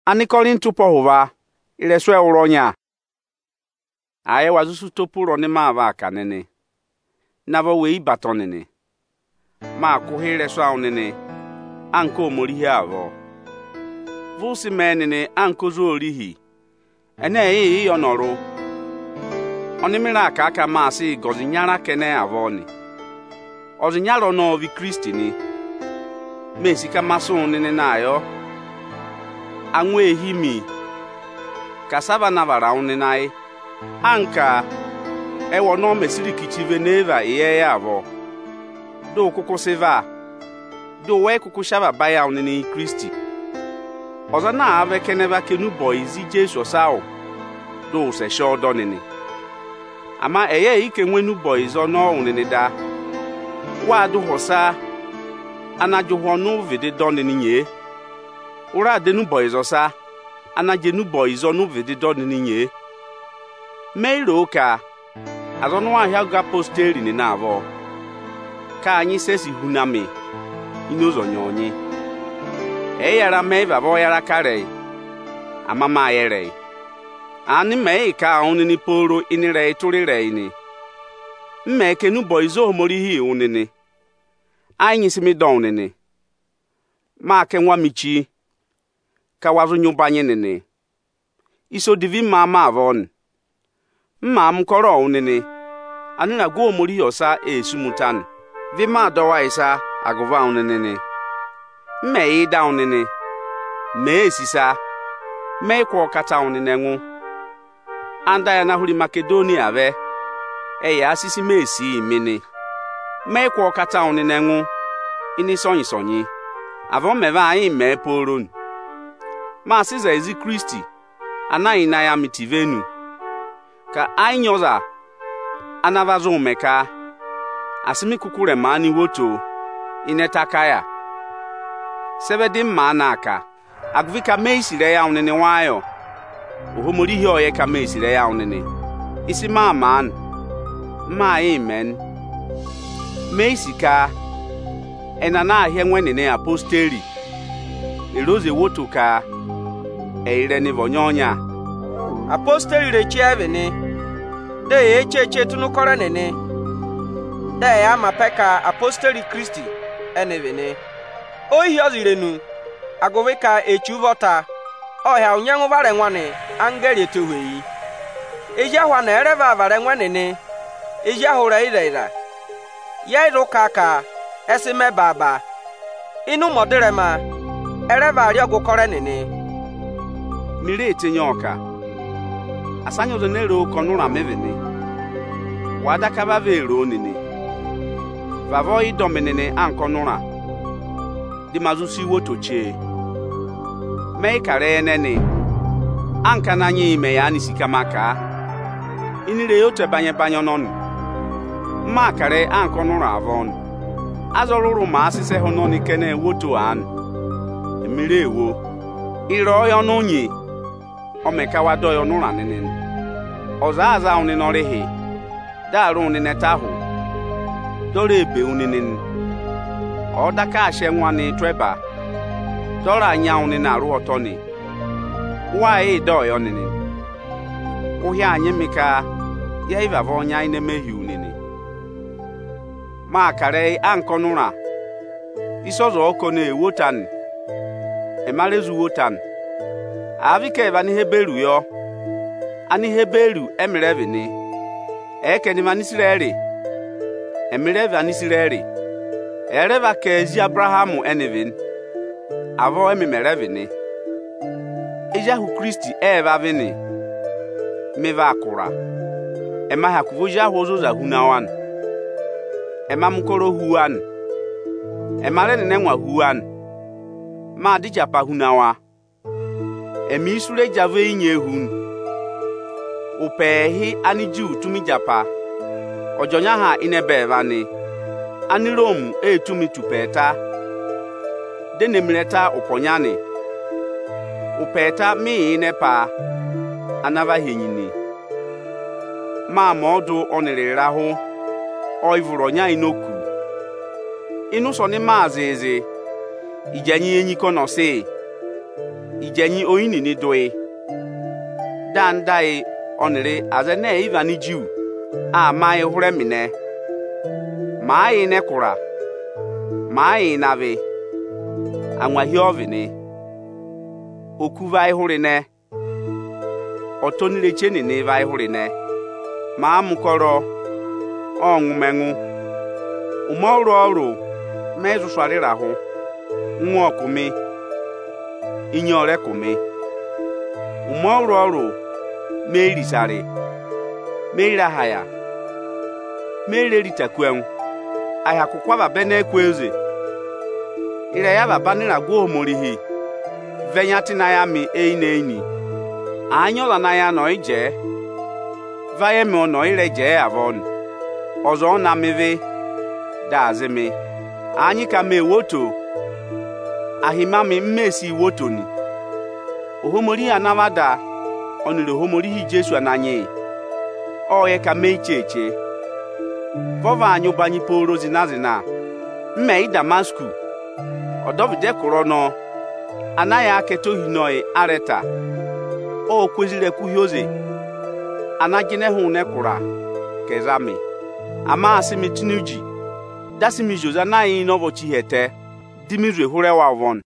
Anikolin tupo huva ile swe uronya. Aye wazusu topuro ni mava kanene. Navo wei batonene. Ma kuhile swa unene. Anko morihi avo. Vusi menene anko zuorihi. Ene yonoru. Onimira aka maasi gozinyara kene avoni. Ozinyaro no vi Kristi ni. Mesika maso nene nayo. Anwe himi. Kasava navara unenai. Anka ewo no mesiri kichive neva iye avo. Do kuku seva. Do we kuku shava baya unene Kristi. Ozana ave keneva kenu boizi Jesu sao. Do se shodo nene. Ama eye ike nwenu boizo no unene da. Wadu hosa anajuhonu vede donene nye. Ura denu boizo sa anajenu boizo nu vede donene nye. Meiro ka azonu ahia ga posteri ni na avo. Ka anyi sesi huname inozo nyonyi. Eyara meiva vo yara kare. Amama yere. Ani mei ka onini poro inire turire ini. Mme kenu boizo morihi unene. Anyi simi donene. Ma kenwa michi. Ka wazu nyubanye nene. Iso divi mama avon. Mma mkoro unene. Anina go morihi osa sumutan. Vima dowa isa agova unene. Mme ida unene. Me sisa. Me kwa kata unene ngu. Anda ya nahuri Makedonia ve. Eya asisi mesi imene. Me kwa kata unene ngu. Ini sonyi. Avon meva ayi me poron. Ma siza ezi Kristi. Anayi na ya mitivenu. Ka ayi nyoza. Anavazo umeka. Asimi kukure mani woto. Inetakaya. Sebedi mana aka. Agvika meisire ya unene wayo. Uhumurihi oye ka meisire ya unene. Isi man. Ma amen. Meisika. Enana ahie nwenene aposteri. Eroze woto ka. Eire ni vonyonya. Aposteri rechi evene. De eche tunukore nene. De ya mapeka aposteri Kristi enevene. Ohi ozirenu. Agoveka echuvota. Ohia unyangu vare nwane angeli etuweyi. Eja hwana ereva vare nwanene. Eja hura ireira. Ya iruka ka esime baba. Inu modirema ereva ariogukore nene. Mire etenye ọka. Asanyo zonero konura mevene. Wada kaba vero nene. Vavo idomenene ankonura. Di mazusi wotoche. Mei kare nene. Anka nanyi ime ya nisikamaka. Inire yote banye nonu. Ma kare ankonura avon. Azoruru ma asise hononi kene woto an. Emire ewo. Iro yo nunyi. Omeka wado yo nura nene. Ozaza uninorihi. Daru uninetahu. Dore ebe uninin. Odaka ashe nwani tweba. Dora anya unina aru otoni. Wa do yo nini. Uhia anye mika. Ya iva vonya ine mehi unini. Ma kare ankonura. Isozo okone wotan. Emalezu wotan. Avike evani heberu yo. Ani heberu emirevini. Eke ni manisireri. Emireve anisireri. Ereva kezi Abrahamu enevin. Avo emimerevini. Ejahu Kristi eva vini. Meva akura. Ema hakuvuja hozoza hunawan. Ema mkoro huan. Ema rene nenwa huan. Ma dijapa hunawa. Emi isure jave inye hun. Upehi aniju tumi japa. Ojonya ha inebevani. Ani Rome tumi tupeta. Dene mileta uponyani. Upeta mi inepa. Anava hinyini. Ma modu onirirahu. Oivuronya inoku. Inu soni maazeze. Ijanyi enyiko no se. ijenyi oyini ni doi dan dai onire azene ivani jiu a mai hure mine mai ne kura mai nave anwa hiovini okuvai hurine otonire cheni ne vai hurine ma mukoro ongumengu umoro ọrụ mezu swarira hu nwa okumi inyore kumi umoro ọrụ merisari merahaya mereritakwen ayakukwa babene kweze ire ya babanira gwo morihi venyati na ya mi eini anyola na ya no ije vaye me ono ire je avon ozo na meve dazeme anyị ka me woto ahimami mmesi wotoni ohomori anamada onire ohomori hi Jesu ananye oye ka me cheche vova anyu banyi poro zinazina mme Damasku odovide kurono anaya keto hinoi areta o kwezire kuhioze anagine hu ne kura kezami ama asimi tinuji dasimi joza na yin n'ụbọchị hete dimizu ehore wa von